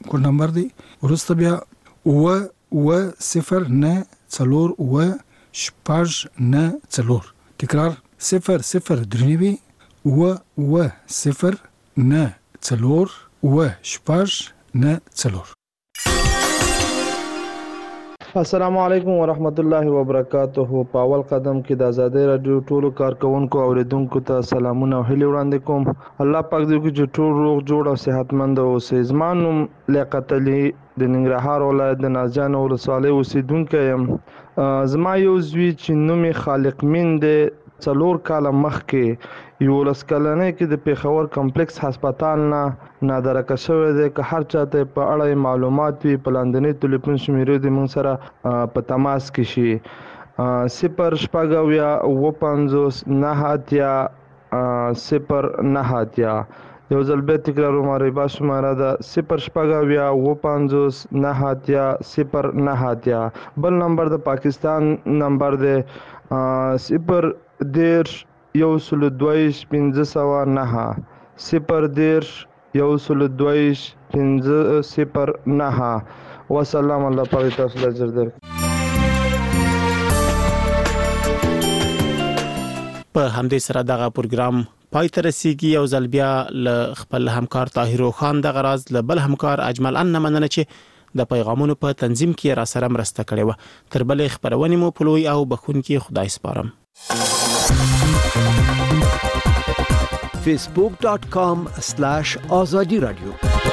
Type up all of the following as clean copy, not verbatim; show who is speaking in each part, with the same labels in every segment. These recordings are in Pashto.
Speaker 1: کوډ نمبر دی. ورسته بیا 0-0-0-9-6-9. تکرار 0-0-9-6-9.
Speaker 2: السلام علیکم ورحمت الله وبرکاته. په اول قدم کې د آزادۍ رادیو ټولو کارکونکو اوریدونکو ته سلامونه او هیلې وړاندې کوم. الله پاک دې وکړي چې ټول روغ جوړ او صحتمند اوسئ. زما نوم لیاقت علي د ننګرهار ولایت د نازجان ولسوالۍ اوسیدونکی یم. زما یو زوی چې نوم یې خالق مین دی 4 کاله مخکې 11 کلنۍ کې د پېښور کمپلیکس هسپتال نه نادرکه شوی دی. که هر چاته په اړه معلومات وي په لاندنۍ ټلیفون شمیرې دې موږ سره په تماس کې شي. 0-9-50-9-0-9. یو ځل بیا تکراروم. ربا شماره ده 0-9-50-9-0-9. بل نمبر د پاکستان نمبر دی 0-10-1-2-509. 0-10-1-2-509. وسلام. الله پاک تاسو ته اجر درکړي.
Speaker 3: په همدې سره دغه پروګرام پای ته رسیږي. یو ځل بیا له خپل همکار طاهر خان دغه راز له بل همکار اجمل ان مننه چې د پیغامونو په تنظیم کې را سره مرسته کړې و. تر بلې خبرونې مو په لوی او بخونکي خدای سپارم.
Speaker 4: facebook.com/azadi radio.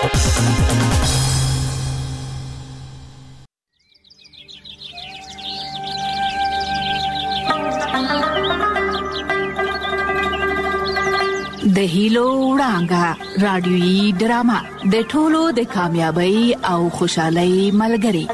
Speaker 5: د هیلو وړانګه رادیويي ډرامه د ټولو د کامیابی او خوشحالۍ ملګری.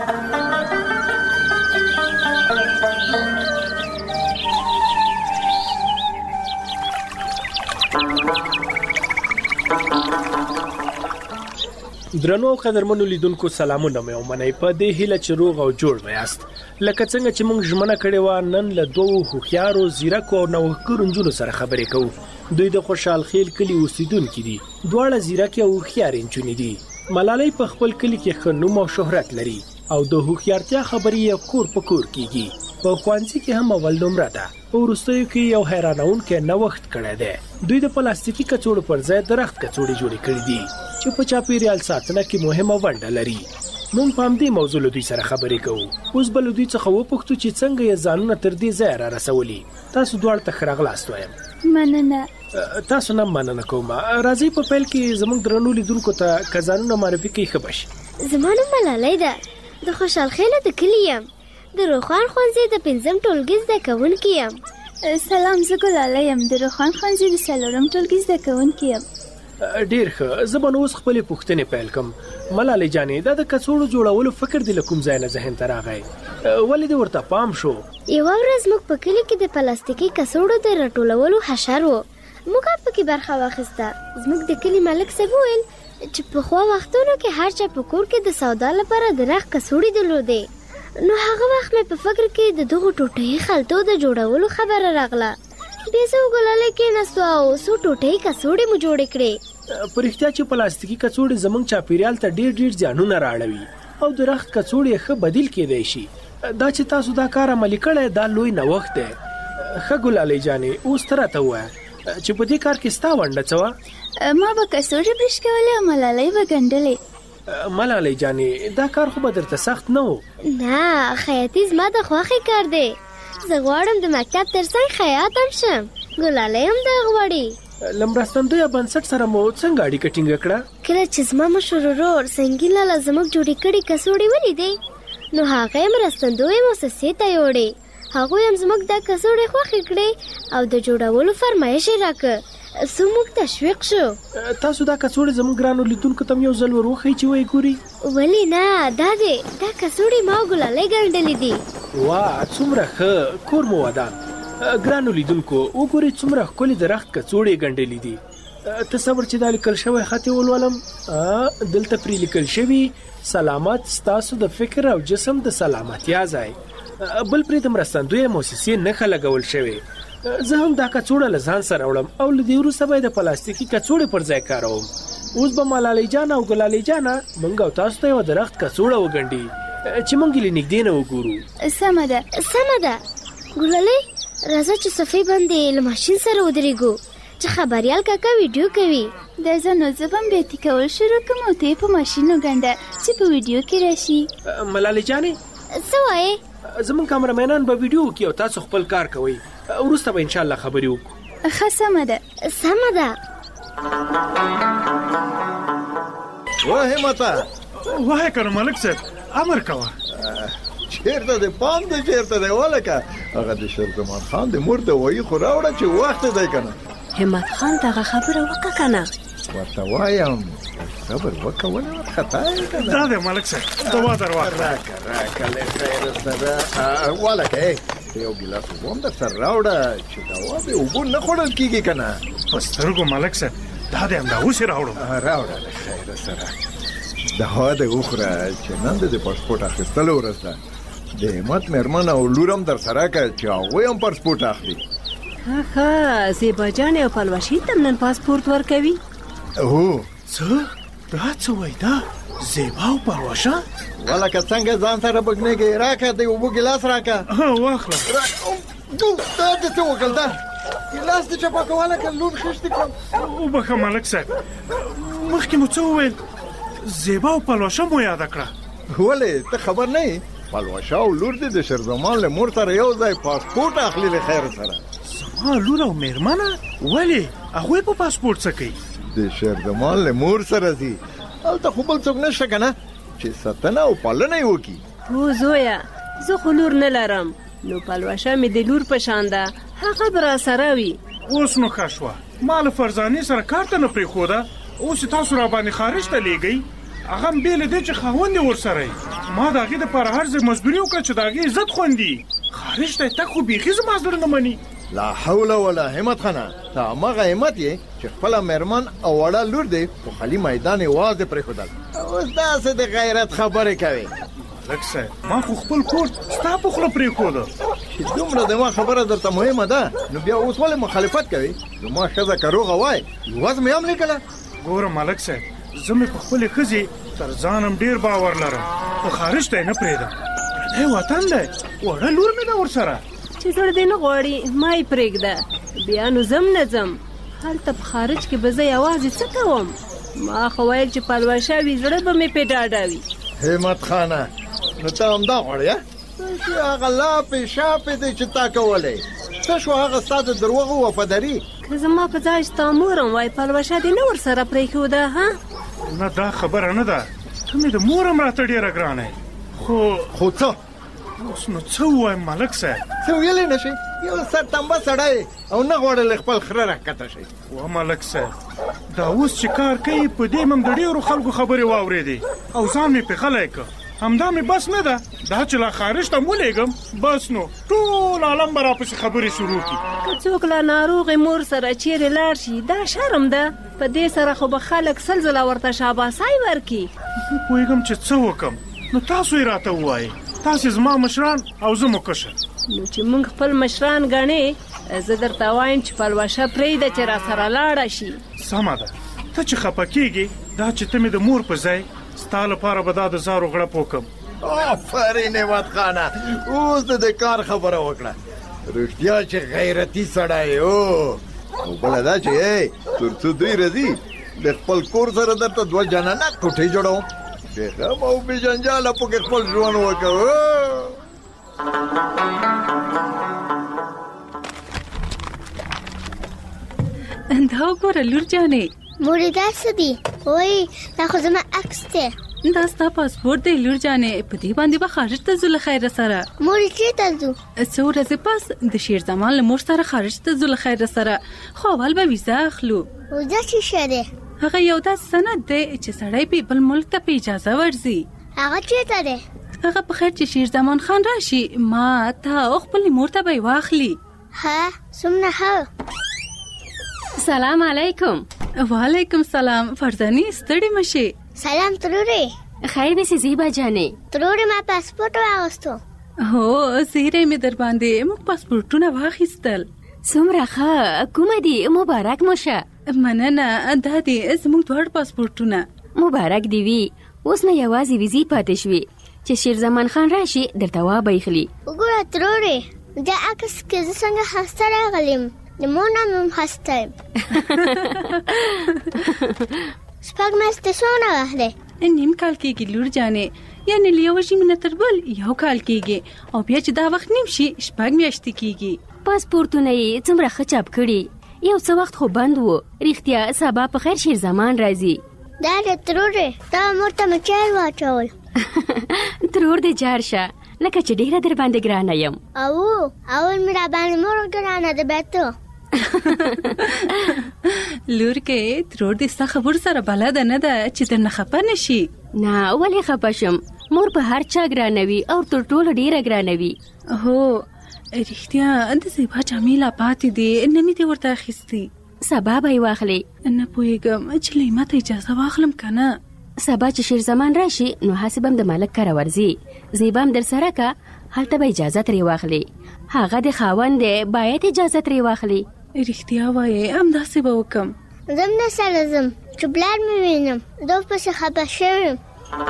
Speaker 6: درنو قدرمنو لیدونکو سلامونه مې ومنئ. په دې هیله چې روغ او جوړ ویاست. لکه څنګه چې موږ ژمنه کړې وه نن له 2 هوښیارو زیرکو او نوښتګرو نجونو سره خبرې کوو. دوی د خوشحال خیل کلي اوسیدونکي دي. دواړه زیرکې او هوښیارې نجونې دي. ملالۍ په خپل کلي کې ښه نوم او شهرت لري او د هوښیارتیا خبرې یې کور په کور کیږي. په ښوونځي کې هم اول نمره ده. په وروستیو کې یو حیرانونکی نوښت کړی دی. دوی د پلاستیکي کڅوړو پر ځای درخت کڅوړې جوړې کړې دي چې په چاپیریال ساتنه کې مهمه ونډه لري. موږ په همدې موضوع له دوی سره خبرې کوو. اوس به له دوی څخه وپوښتو چې څنګه یې ځانونه تر دې ځایه را رسولي. تاسو دواړو ته ښه راغلاست وایم.
Speaker 7: مننه.
Speaker 6: تاسو نه مننه کوم. راځئ په پیل کې زموږ درنو لیدونکو ته که ځانونه معرفي کوي ښه به شي.
Speaker 7: زما نوم ملالۍ ده. د خوشحال خیل د کلي یم. د روخان ښوونځي د 5م ټولګي زده کوونکې یم.
Speaker 8: سلام، زه ګلاله یم. د روخان ښوونځي د 4م ټولګي زده کوونکې یم.
Speaker 6: ډیر ښه. زه به نو اوس خپلې پوښتنې پیل کړم. ملالۍ جانې دا د کڅوړو جوړولو فکر دې له کوم ځای نه ذهن ته راغی؟ ولې دې ورته پام شو؟
Speaker 7: یوه ورځ موږ په کلي کې د پلاستیکي کڅوړو د راټولولو حشر و. موږ هم پکې برخه واخیسته. زموږ د کلي ملک صاحب وویل چې پخوا وختونو کې هر چا په کور کې د سودا لپاره د نخ کڅوړې درلودې. نو هغه وخت مې په فکر کې د دغو ټوټهي خلطو د جوړولو خبره راغله. بیا زه وګلالۍ کېناستو او څو ټوټهي کڅوړې مو جوړې کړې.
Speaker 6: په رښتیا چې پلاستیکي کڅوړې زموږ چاپیریال ته ډېر زیانونه راړوي او د رخت کڅوړې ښه بدیل کېدی شي. دا چې تاسو دا کار عملي کړی دا لوی نوښت دی. ښه ګلالۍ جانې اوس ته راته ووایه چې په دې کار کې ستا ونډه څه وه؟
Speaker 8: ما به کڅوړې برش کولې او ملالۍ به ګنډلې.
Speaker 6: ملالۍ جانې دا کار خو به درته سخت نه و؟
Speaker 7: نه، خیاطي زما د خوښې کار دی. زه غواړم د مکتب تر څنګ خیاط هم شم. ګلالۍ هم دا غواړي.
Speaker 6: له مرستندویه بنسټ سره مو څنګه اړیکه ټینګه کړه؟
Speaker 7: کله چې زما مشر ورور سنګین لاله زموږ جوړې کړې کڅوړې ولیدې نو هغه یې مرستندویه مؤسسې ته یوړې. هغوی هم زموږ دا کڅوړې خوښې کړې او د جوړولو فرمایش یې راکړ. څو موږ تشویق شو.
Speaker 6: تاسو دا کڅوړې زموږ ګرانو لیدونکو ته یو ځل ور وښیئ چې وایي ګوري.
Speaker 7: ولې نه، دا دی. دا کڅوړې ما او ګلالۍ ګنډلې دي.
Speaker 6: واه، څومره ښه. کور مو ودان. ګرانو لیدونکو وګورئ څومره ښکلې د رخت کڅوړې ګنډلې دي. تصور چې دا لیکل شوی خط یې ولولم. دلته پرې لیکل شوي سلامت ستاسو د فکر او جسم د سلامتیا ځای. بل پرې د مرستندویه موسسې نښه لګول شوې. زه هم دا کڅوړه له ځان سره وړم او له دې وروسته به د پلاستیکي کڅوړې پر ځای کاروم. اوس به ملالۍ جان او ګلالۍ جان مونږ او تاسو ته یو درخت کڅوړه وګڼډي چې مونږ یې نږدې نه وګورو.
Speaker 8: سمه ده
Speaker 7: ګلالۍ راځه چې صفې باندې له ماشین سره ودرېږو چې خبریال کاکا ویډیو کوي.
Speaker 8: د زنو زبم بیتي کول شروع کوم او ته په ماشین وګڼډه چې په ویډیو کې راشي.
Speaker 6: ملالۍ جانې
Speaker 7: څه وایې؟
Speaker 6: زمونږ کامرمنان به ویډیو وکړي او تاسو خپل کار کوئ، وروسته به انشاءالله خبرې وکړو.
Speaker 8: ښه سمه ده.
Speaker 4: واه همتا
Speaker 9: واه کنه ملک صاحب امر کوه.
Speaker 4: چیرته د پام د چیرته دی ولکه هغه د شیرزمان خان د مور د وایي خو راوړه چې وخت دی کنه.
Speaker 10: همت خان دغه خبره وکړه کنه.
Speaker 4: ورته وایم صبر وکړه ونه خطا یې کنه.
Speaker 9: دا دی ملک صاحب دوا درواخله.
Speaker 4: راکه له خیر سره ولکه یو ګیلاس ووم در سره راوړه چې دوا به اوبو نه خوړل کېږي کنه.
Speaker 9: په سترګو ملک صاحب دا دی همدا اوس یې راوړم.
Speaker 4: راوړه له خیر سره دوا دې وخوره چې نن د پاسپورټ اخیستلو ورځ ده. د همت مېرمن او لور هم در سره که چې هغوی هم پاسپورټ اخلي.
Speaker 10: ښه زیبا جانې او پلوشي ته نن پاسپورټ ورکوي.
Speaker 9: هو څه دا څه وایي دا زیبا او پلوشه
Speaker 4: ولکه څنګه ځان سره بګنېږي راکه د اوبو ګیلاس راکه.
Speaker 9: واخله.
Speaker 4: دا دې څه وکړل دا ګیلاس دې چپه که ولکه لور خښتې کړم.
Speaker 9: وبخه ملک صاحب مخکې مو څه وویل زیبا او پلوشه مو یاده کړه.
Speaker 4: ولې ته خبر نه یې پلوشه او لور دې د شیرزمان له مور سره یو ځای پاسپورټ اخلي له خیر سره.
Speaker 9: زما لور او مېرمنه ولې هغوی په پاسپورټ څه کوي؟
Speaker 4: د شیرزمان له مور سره ځي هلته خو بل څوک نشته که نه چې ساتنه او پالنه یې وکړي.
Speaker 10: هو زویه زه خو لور نه لرم نو پلوشه مې د لور په شان ده هغه به راسره وي.
Speaker 9: اوس نو ښه شوه ما له فرزانې سره کار ته نه پرېښوده اوس تاسو راباندې خارج ته لیږئ هغه هم بې له دې چې خاوند یې ورسره وي. ما د هغې دپاره هر ځای مزدوري وکړه چې د هغې عزت خوندي. خارج ته یې تګ خو بیخي زما زړه نه مني.
Speaker 4: لا حول ولا همت خانه ته هماغه همت یې چې خپله مېرمن او وړه لور دی په خالي میدان یې واضح پرېښودل. اوس داسې د غیرت خبرې کوي.
Speaker 9: ملک صاحب ما خو خپل کور ستا په خوله پرېښوده
Speaker 4: چې دومره د ما خبره درته مهمه ده نو بیا اوس ولې مخالفت کوي؟ زما ښځه که روغه وای یوازې مې هم لیکله.
Speaker 9: ګوره ملک صاحب زه مې په خپلې ښځې تر ځانم ډېر باور لرم خو خارج ته یې نه پرېږدم. پردی وطن دی وړه لور مې ده ورسره.
Speaker 10: چې زړه دې نه غواړي ما یې پرېږده بیا نو ځم نه ځم هلته په خارج کې به زه یوازې څه کوم؟ ما خو ویل چې پلوشه وي زړه به مې پې ډاډه وي.
Speaker 4: همت خانه نو ته همدا غواړې چې هغه لاپې شاپې دی چې تا کولی څه شو هغه ستا د دروغو وفاداري؟
Speaker 10: که زما په ځای چې تا مورم وای پلوشه دې نه ورسره پرېښوده ها؟
Speaker 9: نه دا خبره نه ده ته مې د مورم راته ډېره ګرانه یې. خو
Speaker 4: څه
Speaker 9: اوس نو څه ووایم ملک صاحب؟
Speaker 4: څه ویلی نه شي یو سرتمبه سړی او نه غواړې له خپل خره راښکته شي.
Speaker 9: وا ملک صاحب دا اوس چې کار کوي په دې مم د ډېرو خلکو خبرې واورېدې او ځان مې پې غلی که همدا مې بس نه ده دا چې لا خارج ته ولېږم بس نو ټول عالم به راپسې خبرې شروع کړي.
Speaker 10: که څوک له ناروغې مور سره چیرې لاړ شي دا شرم ده په دې سره خو به خلک سل ځله ورته شاباسۍ ورکړي.
Speaker 9: زه پوهېږم چې څه وکړم نو تاسو یې راته ووایئ تاسې زما مشران او زه مو کشر.
Speaker 10: نو چې موږ خپل مشران ګڼې زه درته وایم چې پلوشه پرېږده چې راسره لاړه شي.
Speaker 9: سمه ده ته چې خفه کېږې دا چې ته مې د مور په ځای ستا لپاره به دا د زارو غړپ وکړم.
Speaker 4: آفرین همت خانه اوس د کار خبره وکړه رښتیا چې غیرتي سړی او بله دا چې تر څو دوی راځي د خپل کور سره درته دوه جانانه کوټې جوړوم بېغم او بېجنجاله پکې خپل ژوند وکړو.
Speaker 11: دا وګوره لور جانې
Speaker 7: مورې دا څه دي؟ وایي دا خو زما عکس دی.
Speaker 11: دا ستا پاسپورټ دی لور جانې په دې باندې به خارج ته ځو له خیره سره.
Speaker 7: مورې چېرته ځو؟
Speaker 11: څو ورځې پس د شیرزمان له مور سره خارج ته ځو له خیره سره خو اول به ویزه اخلو.
Speaker 7: ویزه څه شی دی؟
Speaker 11: هغه یو داسې سند دی چې سړی په بل ملک ته په اجازه ورځي.
Speaker 7: هغه چېرته دی؟
Speaker 11: هغه په خیر چې شیرزمان خان راشي ما تا او خپلې مور ته به یې واخلي.
Speaker 7: ها څومره ښه.
Speaker 10: سلام علیکم.
Speaker 11: وعلیکم سلام فرزانې ستړې مشې.
Speaker 7: سلام ترورې.
Speaker 10: خیر دې زیبا جانې.
Speaker 7: ترورې ما پاسپورټ واغوستو.
Speaker 11: هو زیری مې در باندې موږ پاسپورټونه واخیستل.
Speaker 10: څومره ښه کومه دي مبارک مو شه.
Speaker 11: مننه. دا دې زموږ دواړه پاسپورټونه.
Speaker 12: مبارک دی وي. اوس نه یوازې ویزې پاتې شوې چې شیرزمان خان راشي درته وابایخلي.
Speaker 7: وګوره ترورې دا عکس کې زه څنګه خسته راغلم. د مور نام هم خسته یم. شپږ میاشتې څونه وخت دی؟
Speaker 11: نیم کال کېږي لور جانې. یعنې له یوه ژمي نه تر بل 1 کال کېږي او بیا چې دا وخت نیم شي 6 میاشتې کېږي.
Speaker 12: پاسپورټونه یې څومره ښه چاپ کړي. یو څه وخت خو بند و. رښتیا سبا په خیر شیرزمان راځي.
Speaker 7: دا د ترورې دا مور ته مې چای واچول.
Speaker 12: ترور دې جار شه لکه چې ډېره در باندې ګرانه یم.
Speaker 7: اول مې را باندې مور ګرانه ده بیا ته.
Speaker 11: لور کې ترور دې ستا خبر سره بلده نه ده چې درنه خفه نشي.
Speaker 12: نه ولې خفه شم؟ مور په هر چا ګرانوي او تر ټولو ډېره ګرانوي.
Speaker 11: هو رښتیا د زیبا جامې لا پاتې دي نه مې دې ورته اخیستې.
Speaker 12: سبا به یې واخلې.
Speaker 11: نه پوهېږم چې لیما ته اجازه واخلم که نه.
Speaker 12: سبا چې شیرزمان راشي نو هسې به هم د ملک کره ورځي. زیبا هم در سره که هلته به اجازه ترې واخلي. هغه د خاوند دی باید اجازه ترې واخلي.
Speaker 11: رښتیا وایې همداسې به وکړم.
Speaker 7: زم نه سره ځم چې پلار مې وینم. دا پسې خفه شوی یم.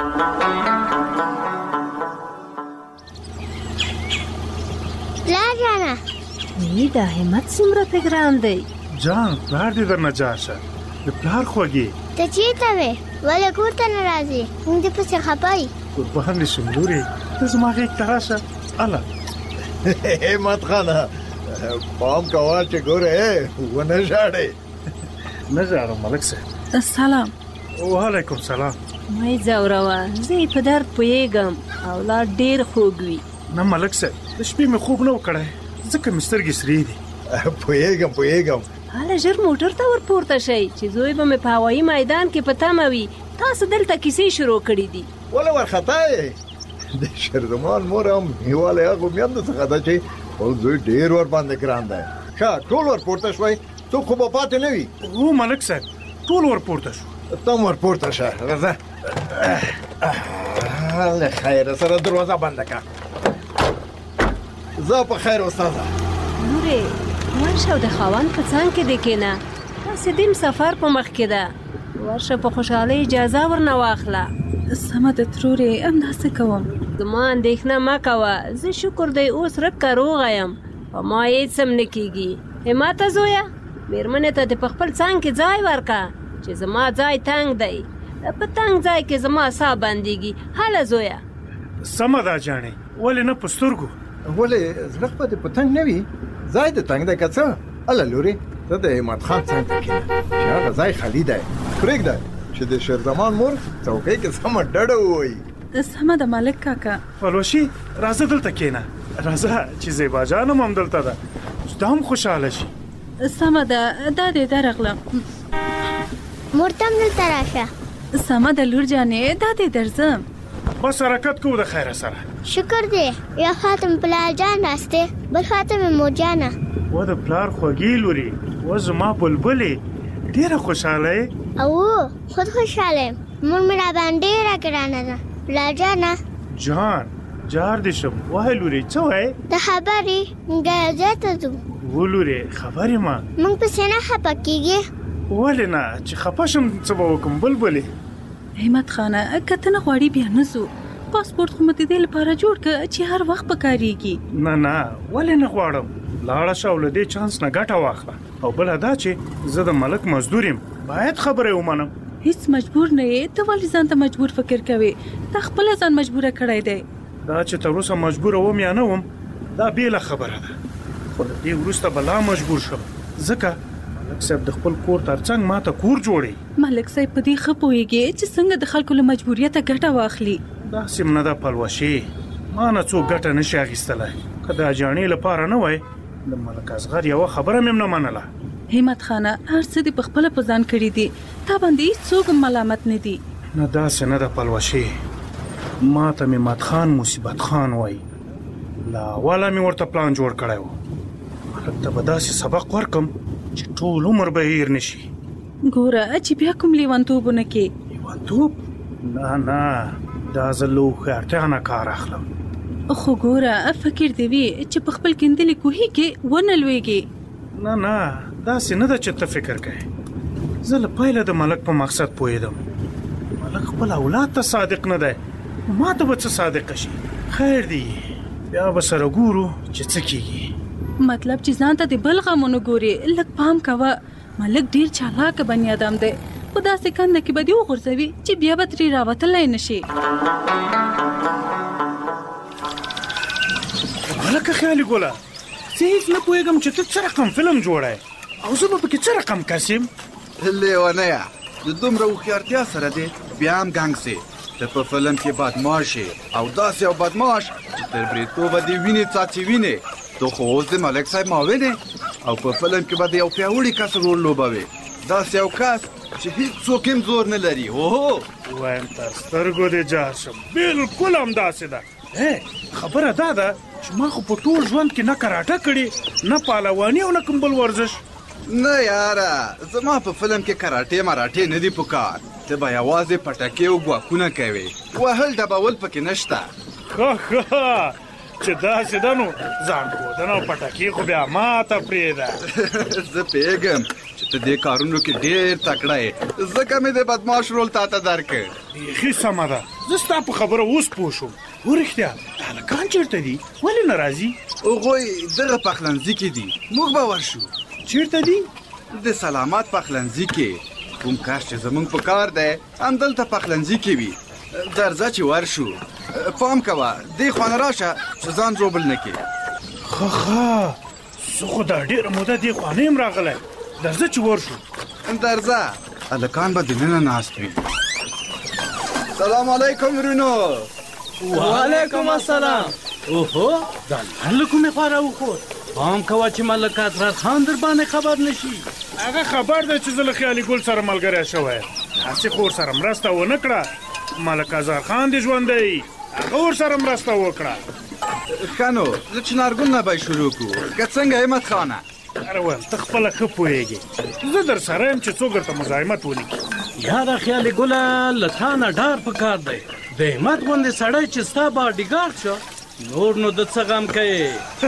Speaker 7: پلار جانه
Speaker 10: دا همت څومره ته ګران دی.
Speaker 9: جان پلار دې درنه جار شه. د پلار خوږې
Speaker 7: ته چېرته وې؟ ولې کور ته نه راځې؟ موږ دې پسې خفه یي.
Speaker 9: قربان دې شم لورې ته زما غېږ ته راشه. اله
Speaker 4: همت خانه پام کوه چې ګوره ونه ژاړې.
Speaker 9: نه ژاړم ملک صاحب.
Speaker 11: سلام.
Speaker 9: وعلیکم سلام.
Speaker 10: مې ځوروه زه یې په درد پوهېږم. اولاد ډېر خوږ وي.
Speaker 9: نه ملک صاحب د شپې مې خوب نه و کړی ځکه مې سترګې سرې دي.
Speaker 4: پوهېږم.
Speaker 10: هله ژر موټر ته ورپورته شئ چې زوی به مې په هوایي میدان کې په تمه وي. تاسو دلته کیسې شروع کړي دي.
Speaker 4: ولې ورخطا یې؟ د شیرزمان مور هم هیواله هغو میندو څخه ده چې خپل زوی ډېر ورباندې ګران دی. ښه ټول ورپورته شوئ؟ څوک خو به پاتې نه وي.
Speaker 9: هو ملک صاحب ټول ورپورته شو.
Speaker 4: ته هم ورپورته شه. راځه له خیره سره دروازه بنده کړه. زه په خیر استاده.
Speaker 10: لورې ورشه او د خاوند په څنګ کې دې کېنه. داسې دیم سفر په مخ کې ده. ورشه په خوشحالۍ اجازه ورنه واخله.
Speaker 11: سمه ده ترورې همداسې کوم.
Speaker 10: زما اندېښنه مه کوه. زه شکر دی اوس رکه روغه یم. په ما هېڅ هم نه کېږي. همته زویه مېرمنې ته دې په خپل څنګ کې ځای ورکړه چې زما ځای تنګ دی. په تنګ ځای کې زما ساه بندېږي. هله زویه.
Speaker 9: سمه ده جانې ولې نه په سترګو.
Speaker 4: ولې زړه خو دې په تنګ نه وي؟ ځای دې تنګ دی که څه؟ اله لورې ته د همت خان څنګ ته کښېنه چې هغه ځای خالي دی. پرېږده چې د شیرزمان مور څوکۍ کې سمه ډډه ووایي.
Speaker 11: سمه ده مالک کاکا.
Speaker 9: پلوشي راځه دلته کښېنه. راځه چې زیبا جانم هم دلته ده دا هم خوشحاله شي.
Speaker 11: سمه ده دا دې درغلم.
Speaker 7: مور ته هم دلته راشه.
Speaker 11: سمه ده لور جانې دا دې درځم.
Speaker 9: بس حرکت کوو د خیره سره.
Speaker 7: شکر دی یا خواته مې پلار جان ناست دی بل خواته مې مور جانه.
Speaker 9: و د پلار خوږې لورې و زما بلبلې ډېره خوشحاله یې.
Speaker 7: خود خوشحاله یم. مور مې را باندې ډېره ګرانه ده. پلار جانه
Speaker 9: جان جار دې شم. وایه لورې څه وایې؟
Speaker 7: د خبرې ګرځې ته ځو.
Speaker 9: و لورې خبرې ما
Speaker 7: موږ پسې نه خفه کېږې؟
Speaker 9: ولې نه چې خفه شم څه به وکړم بلبلې.
Speaker 11: همت خانه که ته نه غواړې بیا نه ځو. پاسپورټ خو مې د دې لپاره جوړ کړه چې هر وخت به کارېږي.
Speaker 9: نه ولې نه غواړم. لاړه شه او له دې چانس نه ګټه واخله. او بله دا چې زه د ملک مزدور یم باید خبره یې ومنم.
Speaker 11: هیڅ مجبور نه یې. ته ولې ځان ته مجبور فکر کوې؟ تا خپله ځان مجبوره کړی دی.
Speaker 9: دا چې تر اوسه مجبوره وم یا نه وم دا بېله خبره ده. خو له دې وروسته به لا مجبور شم ځکه ملک صاحب د خپل کور ترڅنګ ما ته کور جوړوي.
Speaker 11: ملک صاحب په دې ښه پوهېږي چې څنګه د خلکو له مجبوریته ګټه واخلي.
Speaker 9: داسې م نه ده پلوشې. ما نه څوک ګټه نشي اخیستلی. که د اجاڼې لپاره نه وای د ملک اصغر یوه خبره مې هم نه منله.
Speaker 11: همت خانه هر څه دې په خپله په ځان کړي دي. تا باندې هېڅوک ملامت نه دي.
Speaker 9: نه داسې نه ده پلوشې. ما ته مې مت خان مصیبت خان وای. لا اوله مې ورته پلان جوړ کړی و. ملک ته به داسې سبق ورکم چې ټول عمر به هیر نشي.
Speaker 11: ګوره چې بیا کوم لیونتوبونه کې.
Speaker 9: لیونتوب؟ نه دا زه له هوښیارتیا نه کار اخلم.
Speaker 11: خو ګوره فکر دې وي چې په خپل کیندلې کوهي کې ونه لویږي.
Speaker 9: نه داسې نه ده چې ته فکر کوې. زه له پیله د ملک په مقصد پوهېدم. ملک خپل اولاد ته صادق نه دی، ما ته به څه صادقه شي. خیر دی، بیا به سره ګورو چې څه کېږي.
Speaker 11: مطلب چې ځان ته د بل غمونو ګوري. لږ پام کوه، ملک ډیر چالاک بنی آدم دی، خو داسې کنده کې به دې وغورځوي چې بیا به ترې راوتلی نه شي.
Speaker 9: هلکه خیالي ګله، زه هېڅ نه پوهېږم چې ته څه رقم فلم جوړی او زه به پکې څه رقم کس یم.
Speaker 13: لیونیه، د دومره هوښیارتیا سره دی بیا هم ګنګ سې. ته په فلم کې بدماش یې او داسې یو بدماش چې تر بریتوبه دې وینې څاڅي وینې. تو خو اوس د ملک صاحب معاون یې او په فلم کې به د یو پیاوړي کس رول لوبوې. داسې یو کس چې هېڅوک هم زور نه لري. اوهو
Speaker 9: وایم تر سترګو دې جار شم، بلکل همداسې ده. خبره دا ده چې ما خو په ټول ژوند کې نه کراټه کړې، نه پهلواني او نه کوم بل ورزش.
Speaker 13: نه یاره، زما په فلم کې کراټې مراټې نه دي پکار. ته به یوازې پټکې او ګواښونه کوې، وهل ډبول پکې نشته.
Speaker 9: ښه چې داسې ده نو ځان ښودنه او پټکې خو بیا ما ته پرېږده.
Speaker 13: زه پوهېږم چې ته دې کارونو کې ډېر تکړه یې، ځکه مې د بدماش رول تا ته درکړ.
Speaker 9: بیخي سمه ده، زه ستا په خبره اوس پوه شوم. ورښتیا هلکان چېرته دي؟ ولې نه راځي؟
Speaker 13: هغوی دغه پخلنځي کې دي، موږ به ورشو.
Speaker 9: چېرته دي؟
Speaker 13: د سلامت پخلنځي کې. کوم کار چې زموږ په کار دی همدلته پخلنځي کې وي. درځه چې ورشو. پام کوه دې خوا نه راشه چې ځان ژوبل نه کړې.
Speaker 9: ښه زه خو دا ډېره موده دې خوا نه یم راغلی. درځه چې ورشو.
Speaker 13: درځه، هلکان به دننه ناست وي. سلام علیکم رونو.
Speaker 14: وعلیکم السلام. اوهو دا له کومې خوا راوخوت؟ پام کوه چې ملک اطهر خان در باندې خبر نشي.
Speaker 9: هغه خبر دی چې زه له خیالي ګل سره ملګری شوی یم. هسې خو ورسره مرسته ونه کړه. ملک اطهر خان دې ژوندی، هغه ورسره مرسته وکړه.
Speaker 13: ښه نو له چنارګل نه به یې شروع کړو. که څنګه همت خانه؟
Speaker 9: اره ویم ته خپله ښه پوهېږې، زه در سره یم چې څوک درته مزاحمت ولیکي.
Speaker 14: یاره خیالي ګله، له تا نه ډار پکار دی. د همت غوندې سړی چې ستا باډیګارډ شو، نور نو د څه غم کوې؟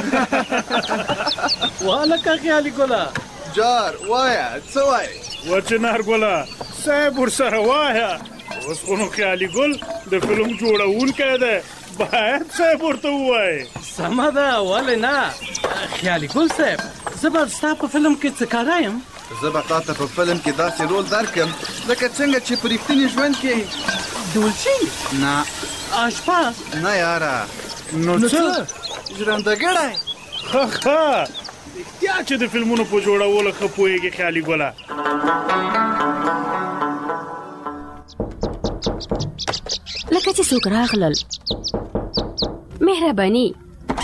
Speaker 14: وهلکه خیالي ګله
Speaker 13: جار وایه څه وایې؟
Speaker 9: و چنارګله صاحب ورسره وایه. اوس خو نو خیالي ګل د فلم جوړونکی دی، باید صاحب ورته ووایې.
Speaker 14: سمه ده، ولې نه؟ خیالي ګل صاحب، زه به ستا په فلم کې څه کاره یم؟
Speaker 13: زه به تا ته په فلم کې داسې رول درکړم لکه څنګه چې په رښتیني ژوند کې.
Speaker 14: دولچي؟
Speaker 13: نه.
Speaker 14: اشپز؟
Speaker 13: نه یاره.
Speaker 9: نو څه؟
Speaker 13: ژرندګړی.
Speaker 9: ښه رښتیا چې د فلمونو په جوړولو ښه پوهېږې خیالي ګله.
Speaker 12: لکه چې څوک راغلل. مهرباني.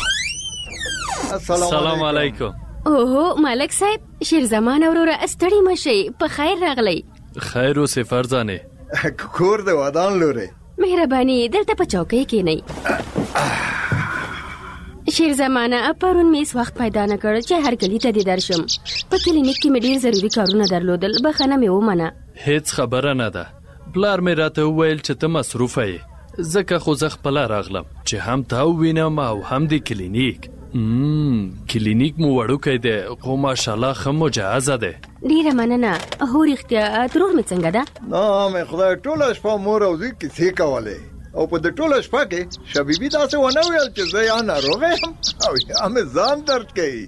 Speaker 15: السلام علیکم.
Speaker 12: اوهو ملک صاحب، شیرزمان وروره ستړي مشئ، په خیر راغلی.
Speaker 15: خیر اوسې فرزانې.
Speaker 4: کور د ودان لورې.
Speaker 12: مهرباني دلته په چوکۍ کښېنئ. شیرزمانه پرون مې وخت پیدا نه کړ چې هر کلي ته دې درشم. په کلینیک کې مې ډېر ضروري کارونه درلودل، بخښنه مې ومنه.
Speaker 15: هیڅ خبره نه ده. پلار مې راته وویل چې ته مصروفه یې، ځکه خو زه خپله راغلم چې هم تا ووینم او هم د کلینیک. کلینیک مو وړوکی دی خو ماشاءالله ښه مجهزه دی.
Speaker 12: ډېره مننه. هو رښتیا ترور مې څنګه ده؟
Speaker 4: نه مې خدای ټوله شپه مور او زوی کیسې کولې او په د ټوله شپه کې شبیبي داسې ونه ویل چې زه یا ناروغه یم او یا مې ځان درد کوي.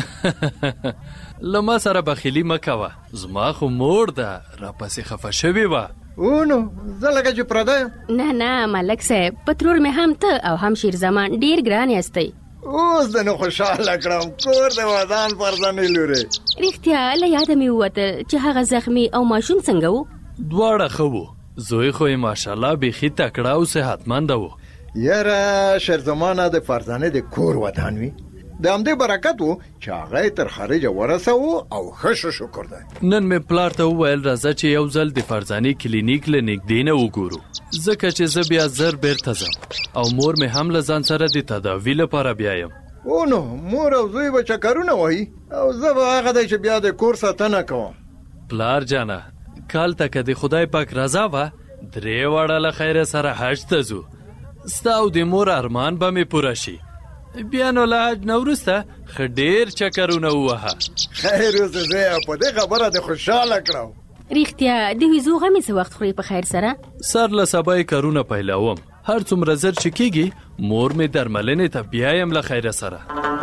Speaker 15: له ما سره بخیلي مه کوه، زما خو مور ده راپسې خفه شوې وه.
Speaker 4: نو زه لکه چې پرده یم.
Speaker 12: نه ملک صاحب، په ترور مې هم ته او هم شیرزمان ډېر ګران یاستئ.
Speaker 4: اوس د نو خوشحاله کړم کور د ودان فرزانې لورې.
Speaker 12: رښتیا له یاده مې ووته چې هغه زخمي او ماشوم څنګه و؟
Speaker 15: دواړه ښه وو. زوی خو یې ماشاءالله بیخي تکړه او صحتمنده و.
Speaker 4: یاره شیرزمانه د فرزانې د کور ودان وي، د همدې برکت و چې هغه یې تر خارجه ورسوو او ښه شکر دی.
Speaker 15: نن مې پلار ته وویل راځه چې یو ځل د فرزانې کلینیک له نږدې نه وګورو، ځکه چې زه بیا زر بیرته ځم او مور مې هم له ځان سره د تداوي لپاره بیایم.
Speaker 4: نو مور او زوی به چکرونه وهي او زه به هغه دی چې بیا د کور ساتنه کوم.
Speaker 15: پلار جانه، کال ته که د خدای پاک رضا وه 3 واړه له خیره سره حج ته ځو. ستا او د مور ارمان به مې پوره شي. بیا نو له حج نه وروسته ښه ډېر چکرونه ووهه.
Speaker 4: خیر اوسه زویه، په دې خبره دې خوشحاله کړم.
Speaker 12: ریختیا د ویزو غمی څه وخت خوري په خیر سره؟
Speaker 15: سر له سبا کارونه پیلوم، هر څومره زر چې کېږي مور مې درملنې ته بیایم له خیره سره.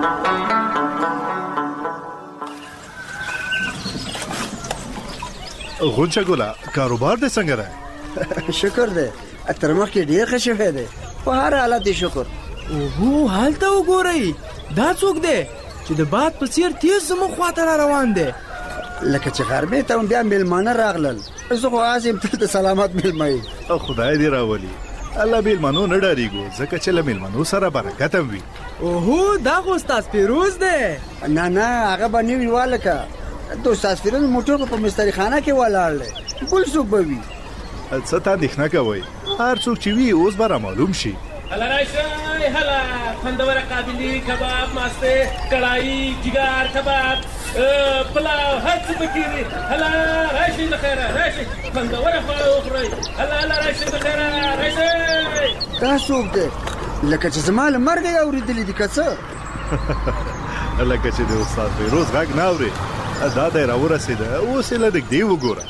Speaker 16: غونچه ګوله کاروبار دې څنګه دی؟
Speaker 17: شکر دی، تر مخکې ډېر ښه شوی دی، په هر حالت دی شکر.
Speaker 18: اوهو هلته وګورئ، دا څوک دی چې د باد په څېر تیز زموږ خواته را روان دی؟
Speaker 17: لکه چې غرمې ته هم بیا میلمانه راغلل، زه خو هسې یم تل د سلامت میلمه یې.
Speaker 16: خدای دې راولي، الله میلمنو نه ډارېږو ځکه چې له میلمنو سره برکت هم وي.
Speaker 18: اوهو دا خو استاد فیروز دی.
Speaker 17: نه هغه به نه وي والکه، د استاد فیروز موټر په مستري خانه کې ولاړ دی، بل څوک به وي.
Speaker 16: څه ته اندېښنه کوئ، هر څوک چې وي اوس به رامعلوم شي.
Speaker 6: هلا راشئ، هلا خوندوره قابلي، کباب، ماسته، کړایي، جګر کباب، پلاو، هر څه پکې دي. هلا راشئ د خیره، راشئ خوندوره خواړه وخورئ. هلا راشئ د خیره، راشئ.
Speaker 17: دا څوک دی؟ لکه چې زما له مرګه یې اورېدلي دي که څه؟
Speaker 16: لکه چې د استاد فیروز غږ نه اورې، دا دی راورسېده، اوس یې له نږدې وګوره.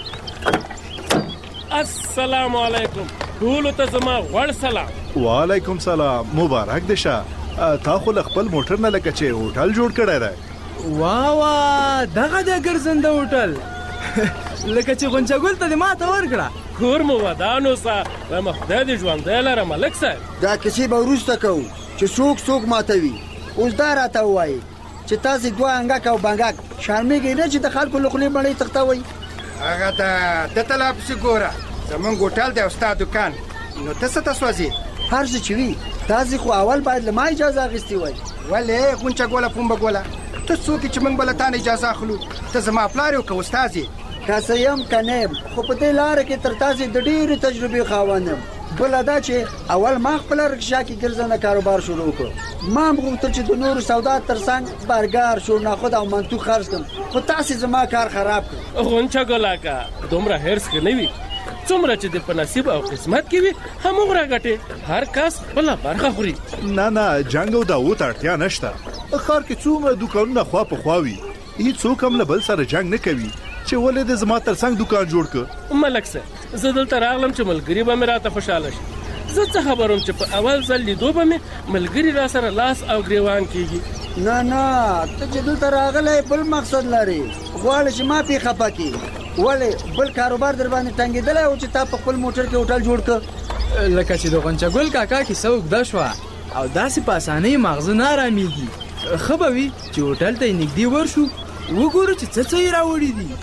Speaker 6: السلام علیکم، ټولو ته زما غوړ سلام.
Speaker 16: وعلیکم سلام، مبارک دې شه. تا خو له خپل موټر نه لکه چې هوټل جوړ کړی دی.
Speaker 18: واه دغه دی ګرځنده هوټل، لکه چې غونچه ګل ته دې ماته ورکړه.
Speaker 6: کور مو ودان اوسه، وایم خدای دې ژوندی لره ملک صاحب.
Speaker 17: دا کیسې به وروسته کوو چې څوک ماتوي. اوس دا راته ووایي چې تاسې دوه انګک او بنګک شرمېږئ نه چې د خلکو له خولې مړۍ تښتوئ؟
Speaker 19: هغه د ته لا پسې ګوره، زمونږ هوټل دی او ستا دکان، نو ته څه ته سوځې؟
Speaker 17: هر څه چې وي تاسې خو اول باید له ما اجازه اخیستې وای.
Speaker 19: ولې غونچه ګوله پومبه ګوله، ته څوک چې موږ به له تا نه اجازه اخلو؟ ته زما پلار یو که استاد یې؟
Speaker 17: که څه یم که نه یم، خو په دې لاره کې تر تاسې د ډېرې تجربې خاوند یم. بله دا چې اول ما خپله رکشا کې ګرځنده کاروبار شروع کړ. ما هم غوښتل چې د نورو سودا تر څنګ برګر، شورناخود او منتو خرڅ کړم، خو تاسې زما کار خراب کړ.
Speaker 6: غونچه ګوله که دومره حرص ښه نه وي، څومره چې د په نصیب او قسمت کې وي هموږ راګټې، هر کس خپله برخه خوري.
Speaker 16: نه جنګ او دعوو ته اړتیا نشته. ښار کې څومره دوکانونه خوا په خوا وي، هېڅوک هم له بل سره جنګ نه کوي چې ولې د زما تر څنګ دوکان جوړ کړ.
Speaker 6: ملک صاحب، زه دلته راغلم چې ملګري به مې راته خوشحاله شي. زه څه خبر وم چې په اول ځل لیدو به مې ملګري را سره لاس او ګریوان کېږي.
Speaker 17: نه ته چې دلته راغلی بل مقصد لري، غواړې چې ما پې خفه کړي. ولې بل کاروبار در باندې تنګېدلی و چې تا په خپل موټر کې هوټل جوړ کړ؟
Speaker 18: لکه چې د غونچه ګل کاکا کیسه اوږده شوه او داسې په اسانۍ مغزه نه ارامېږي. ښه به وي چې هوټل ته یې نږدې ورشو، وګورو چې څه یې راوړي دي.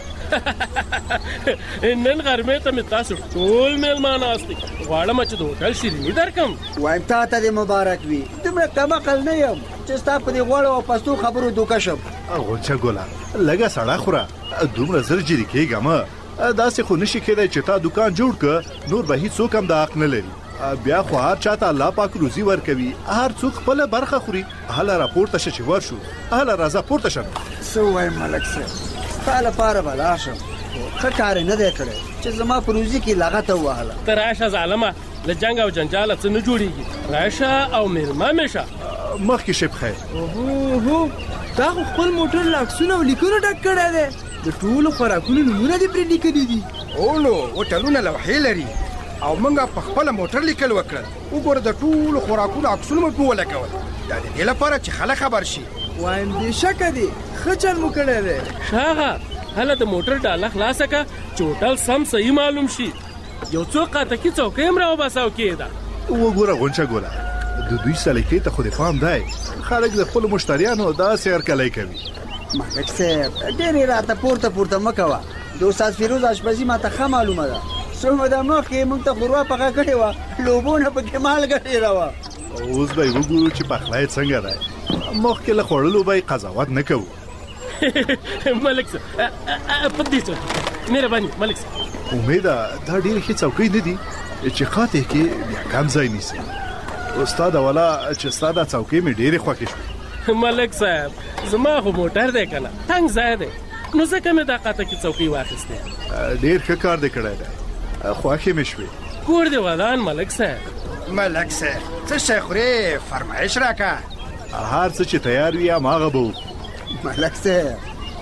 Speaker 6: نن غرمې ته مې تاسو ټول میلمانه استئ، غواړم چې د هوټل شیریني درکړم.
Speaker 17: وایم تا ته دې مبارک وي، دومره کم عقل نه یم چې ستا په دې غوړو او پستو خبرو دوکه شم.
Speaker 16: غونچه ګوله لږه سړه خوره، دومره زر جري کېږه مه. داسې خو نشي کېدی چې تا دکان جوړ کړه، نور به هېڅوک هم د حق نه لري. بیا خو هر چاته الله پاک روزي ورکوي، هر څوک خپله برخه خوري. هله راپورته شه چې ورشو، هله راځه پورته شه.
Speaker 17: څه ووایم ملک صاحب، ستا لپاره به لاړ شم، ښه کار یې نه دی کړی چې زما په روزي کې لغته ووهله.
Speaker 6: ته راشه ظالمه، له جنګ او جنجاله څه نه جوړېږي، راشه او میلمه مې شه.
Speaker 16: مخکې شي بخیر.
Speaker 18: اوهو تا خو خپل موټر له عکسونه او لیکونو ډک کړی دی، د ټولو خوراکونو نومونه دې پرې لیکلي دي.
Speaker 19: نو هوټلونه لوحې لري او موږ په خپله موټر لیکل وکړل. وګوره د ټولو خوراکونو عکسونه مو پې ولګول، دا د دې لپاره چې خلک خبر شي.
Speaker 18: وایم بېشکه دی، ښه چل مو کړی دی.
Speaker 6: شاغه هله د موټر ډاله خلاصه کړه چې هوټل سم صحیح معلوم شي. یو څو قاتکي څوکۍ هم راوباسه او کېږده.
Speaker 16: وګوره غونچه ګوله، د دوی سلیقې ته خو دې پام دی، خلک د خپلو مشتریانو داسې هرکلی کوي.
Speaker 17: ملک صاحب ډېرې راته پورته مه کوه، د استاد فیروز اشپزي ماته ښه معلومه ده. څو موده مخکې موږ ته ښوروا پخه کړې وه، لوبونه پکې مالګه ډېره وه.
Speaker 16: اوس به یې وګورو چې پخلی څنګه دی. مخکې له خوړلو به یې قضاوت نه کوو.
Speaker 6: ملک صاحب په دې څوکۍ مهرباني ملک صاحب.
Speaker 16: امیده دا ډېرې ښې څوکۍ نه دي چې خاطې کې بیا کم ځای نیسي. استاد والا چې ستا دا څوکۍ مې ډېرې خوښې شوې.
Speaker 6: ملک صاحب زما خو موټر دی که نه، تنګ ځای دی، نو ځکه مې دا قاتکي څوکۍ واخیستې.
Speaker 16: ډېر ښه کار دې کړی دی، خوښې مې شوې.
Speaker 6: کور دې ودان ملک صاحب.
Speaker 19: ملک صاحب څه شی خورې؟ فرمایش راکړه.
Speaker 16: هر څه چې تیار وي هماغه به وکړو.
Speaker 17: ملک صاحب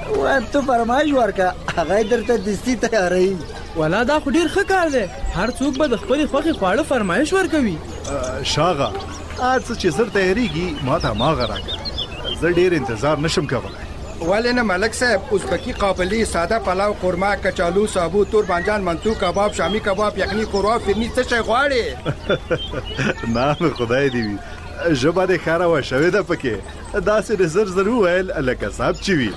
Speaker 17: وایم ته فرمایش ورکه هغه درته دستي تیاروي.
Speaker 18: ولا دا خو ډېر ښه کار دی. هر څوک به د خپلې خوښې خواړه فرمایش ورکوي.
Speaker 16: شاغه هر څه چې زر تیاریږي ما ته هماغه راکړه. زه ډېر انتظار نشم کولی.
Speaker 19: ولې نه ملک صاحب؟ ازبکی قابلی، ساده پلاو، قورمه، کچالو، سابو، تور بانجان، منتو کباب، شامی کباب، یخني قورمه، فرني، څه شی غواړې؟
Speaker 16: نام خدای دې وي. ژبه دې ښه راوه شوې ده پکې. داسې دې زر زر وویل لکه صاحب چې وي.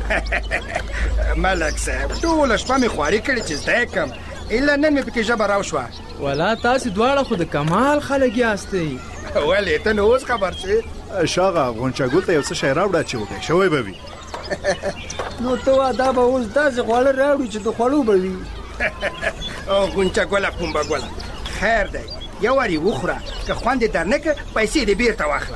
Speaker 19: ملک صاحب ټوله شپه مې خواري کړې چې زده یې کړم، الا نن مې پکې ژبه راوشوه.
Speaker 18: ولا تاسې دواړه خو د کمال خلک یاستئ.
Speaker 19: ولې ته نو اوس خبر شوې؟
Speaker 16: شاغه غونچه ګل ته یو څه شی راوړه چې وږی شوی به وي.
Speaker 17: نو ته دا به اوس داسې خواړه راوړي چې د خوړو به وي.
Speaker 19: غونچه ګله پومبه ګله خیر دی، یو وارې وخوره، که خوند یې در نه کړه پیسې دې بېرته واخله.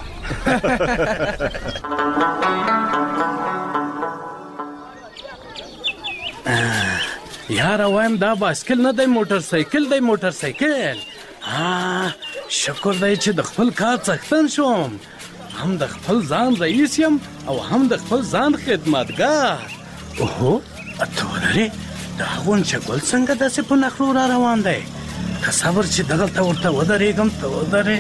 Speaker 14: یاره وایم دا بایسکل نه دی موټر سایکل دی. موټر سایکل شکر دی چې د خپل کار څښتن شوم. هم د خپل ځان رئیس یم او هم د خپل ځان خدمتګار. اوهو ته ولرې دا غونچه ګل څنګه داسې په نخرو را روان دی؟ که صبر چې دغلته ورته ودرېږم ته ودرې.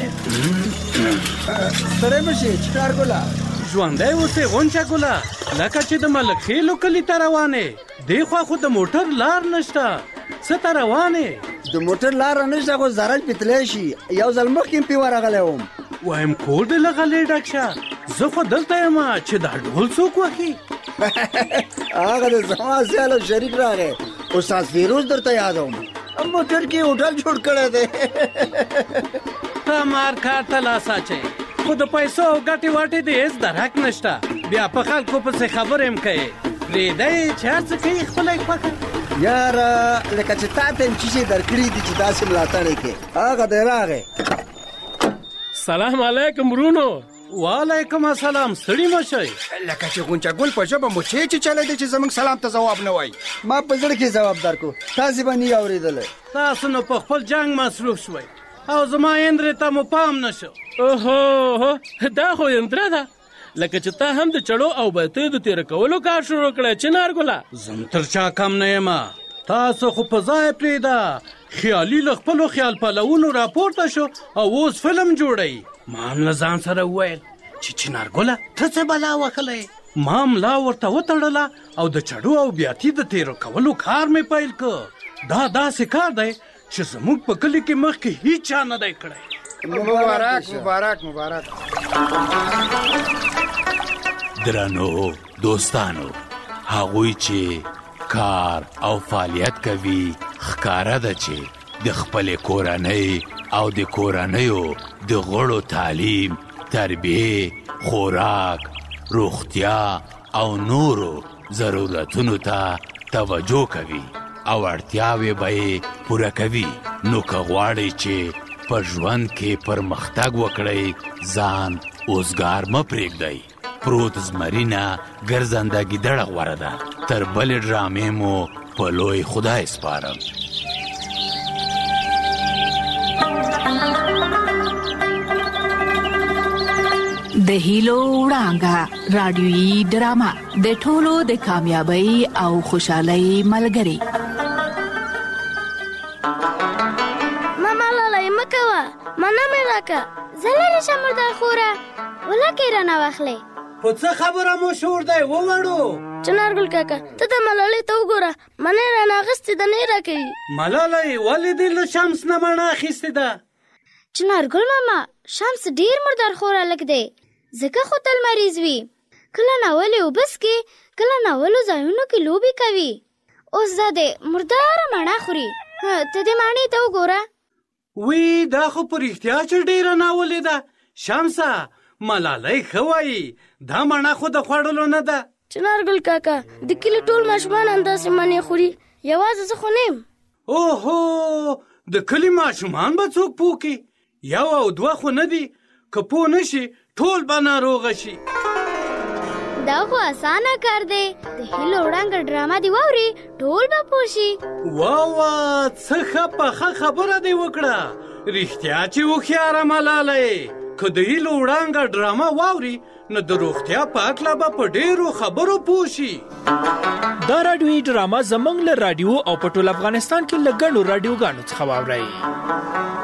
Speaker 17: ستړی مه شې چنارګله.
Speaker 14: ژوندی اوسې غونچه ګله، لکه چې د ملک خیلو کلي ته روانې. دې خوا خو د موټر لار نشته. څه ته روانې؟
Speaker 17: د موټر لاره نشته خو زرل پې تلی شي. یو ځل مخکې پې ورغلی وم.
Speaker 14: وایم کور دې له غلې ډک شه. زه خو دلته یم چې دا ډول څوک وهي.
Speaker 17: هغه د زما سیال او شریک راغی، استاد فیروز درته یادوم. موټر کې هوټل جوړ کړی دی.
Speaker 14: ته مار کار ته لاس اچوې، خو د پیسو او ګټې واټې دې هېڅ درک نشته. بیا په خلکو پسې خبرې هم کوې. پرېږدی چې هر څه کوي خپله یې خوښه.
Speaker 17: یاره لکه چې تا ته یم څه شی درکړي دي چې داسې ملاتړ یې کړې. هغه دی راغی.
Speaker 6: سلام علیکم ورونو.
Speaker 14: وعلیکم السلام. ستړي مه شئ.
Speaker 19: لکه چې غونچه ګل په ژبه مو چې چلی دی چې زموږ سلام ته ځواب نه وایي.
Speaker 17: ما په زړه کې ځواب درکړو، تاسې به نه یې اورېدلی.
Speaker 14: تاسو نو په خپل جنګ مصروف شوئ او زما اندرې ته مو پام نه شو.
Speaker 6: اوهو دا خو اندره ده، لکه چې تا هم د چړو او بیتیو د تېره کولو کار شروع کړی چنارګله.
Speaker 14: زم تر چا کم نه یم. تاسو خو په ځای پرېږده. خیالي له خپلو خیال پلوونو راپورته شو او اوس فلم جوړوي. ما هم له ځان سره وویل چې چنارګله ته څه بلا وهلی. ما ملا ورته وتړله او د چړو او بیاتي د تېرو کولو کار مې پیل کړ. دا داسې کار دی چې زموږ په کلي کې مخکې هیڅ چا نه دی کړی.
Speaker 19: مبارک مبارک مبارک.
Speaker 20: درنو دوستانو، هغوی چې کار او فعالیت کوي ښکاره ده چې د خپلې کورنۍ او د کورنیو د غړو تعلیم، تربیه، خوراک، روغتیا او نورو ضرورتونو ته توجه کوي او اړتیاوې به یې پوره کوي. نو که غواړئ چې په ژوند کې پرمختګ وکړئ، ځان اوزګار مه پرېږدئ. پروت زمرینه ګرځنده ګیدړه غوره ده. تر بلې ډرامې مو په لوی خدای سپارم.
Speaker 5: د هیلو وړانګه رادیویي ډرامه د ټولو د کامیابی او خوشحالۍ ملګری.
Speaker 7: ماما لاله مکوه مانا مې راکه زلری شمردار خوره ولکه رانه واخلې.
Speaker 14: خو څه خبره مو شور دی ووړو.
Speaker 7: چنارګل کاکا ته د ملالۍ ته وګوره، منې رانه اخیستې ده نه راکوي.
Speaker 14: ملالۍ ولې دې له شمس نه مڼه اخیستې ده؟
Speaker 7: چنارګل ماما شمس ډېر مردار خوره لک دی، ځکه خو تل مریض وي. کله ناولې اوبه څښي، کله ناولو ځایونو کې لوبې کوي. اوس دا دی مرداره مڼه خوري. ته دې مڼې ته وګوره.
Speaker 14: وی دا خو په رښتیا چې ډېره ناولې ده. شمسه ملالۍ ښه وایي، دا مڼه خو د خوړلو نه ده.
Speaker 7: چنارګل کاکا د کلي ټول ماشومان همداسې مڼې خوري، یوازې زه خو نه یم.
Speaker 14: اوهو د کلي ماشومان به څوک پوه کړي؟ یو او دوه خو نه دي. که پوه نه شي ټول به ناروغه شي.
Speaker 7: دا خو اسانه کار دی. د هیلو وړانګه ډرامه دی واوري ټول به پوه شي.
Speaker 14: وا څه ښه پخه خبره دې وکړه. رښتیا چې هوښیاره ملالۍ. که د هیلو وړانګه ډرامه واوري نو د روغتیا په اړه به په ډېرو خبرو پوه شي.
Speaker 6: دا رادیوي ډرامه زموږ له رادیو او په ټول افغانستان کې له ګڼو رادیوګانو څخه واورئ.